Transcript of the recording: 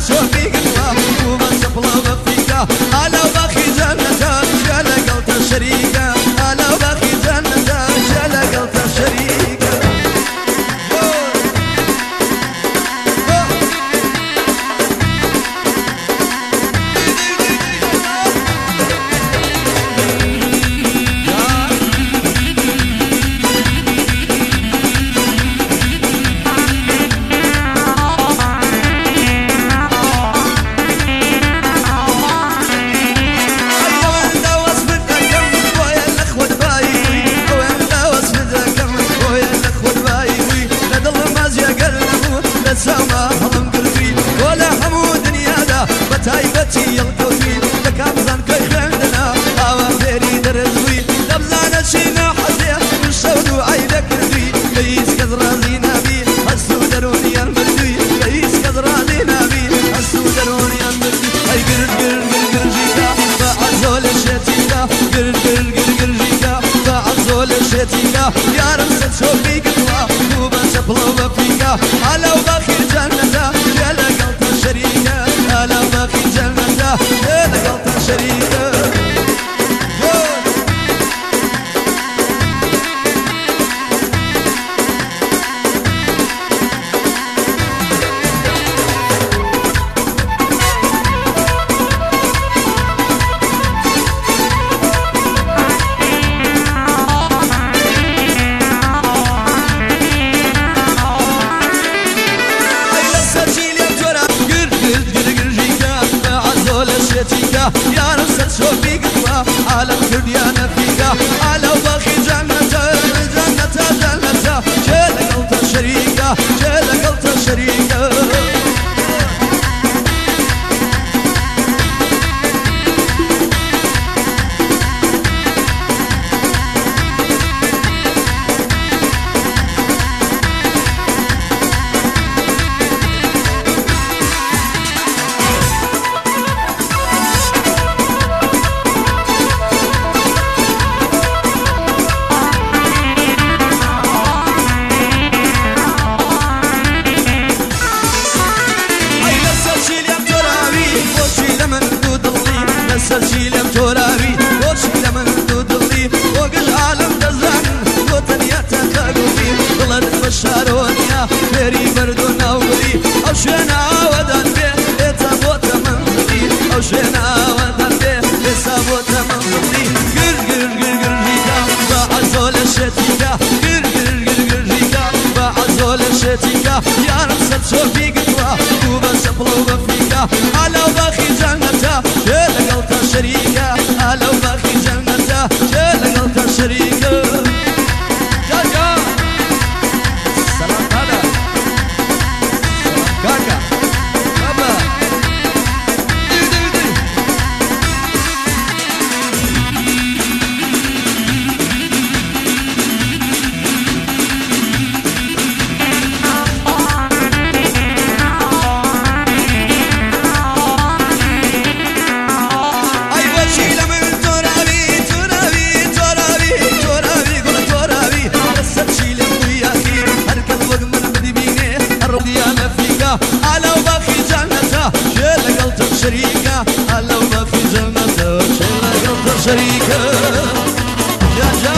شوفي قطوة وبس بلا بفيكا على باخي جنة شالا قلت شريكة على باخي جنة شالا قلت شريكة سما هضم قلبي ولا حمود نيادا بتايبتي يلقوتي لكام زان كي خندنا هوا فيري درزوي لبزانا شينا حزيا نشودو عيدك ردوي ليس كذرا زينا بي هسو دروني المردوي ليس كذرا زينا بي هسو دروني المردوي اي قرد قرد قرد قرد جيكا فعزول الشتيكا قرد قرد قرد قرد جيكا فعزول الشتيكا يا رمسة شوفي قطوة وبس بلو بفيكا على باخي جنة يلا قلت شريكة على باخي جنة يلا قلت شريكة يا نفس شوفي قطوة على الكرديانة فيكا على باخي جنة جنة جنة شيل قلت شريكة شيل قلت شريكة سرشي لم ترابي وشي لمن تدلي وقل عالم دزان وطنيا تخلوبي ضلت بشارونيا فيري بردون أولي أو شينا ودن بي إتابوت منظري أو شينا ودن بي إتابوت منظري قر قر قر قر ريكا بعزول الشتيكا قر قر قر قر ريكا بعزول الشتيكا يا رمسة شوفي قطوة وبس بلو بفيكا على باخي جنة شيل قلت شريكة على باخي جنة شيل قلت شريكة يا يا سلام هلا سلام كاكا بابا على باخي جنة شيل قلت شريكة على باخي جنة شيل قلت شريكة